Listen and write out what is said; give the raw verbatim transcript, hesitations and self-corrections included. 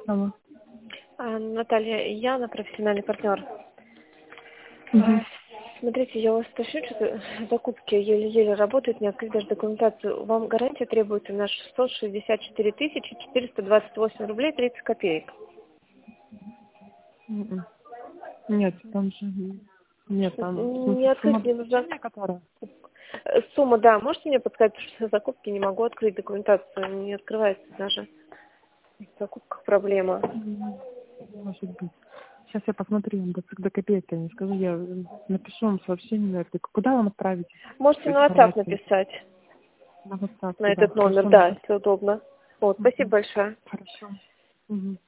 Алло. А, Наталья, Яна, профессиональный партнер. Угу. А, Смотрите, я у вас уточню, что закупки еле-еле работают, не открыть даже документацию. Вам гарантия требуется на шестьсот шестьдесят четыре тысячи четыреста двадцать восемь рублей тридцать копеек. Мгм. Нет, там же... Нет, там... в Не смысле, сумма открыть не нужна. обеспечения, которая? Э, Сумма, да, можете мне подсказать, потому что закупки не могу открыть документацию, не открывается даже. В закупках проблема. М, Может быть. Сейчас я посмотрю, до, до копейки не скажу. Я э, напишу вам сообщение на это. Куда вам отправить Можете на WhatsApp информацию? написать, На WhatsApp, на да. этот номер, Хорошо, да, напишу. если удобно. Вот, спасибо Мгм. большое. Хорошо. Мгм.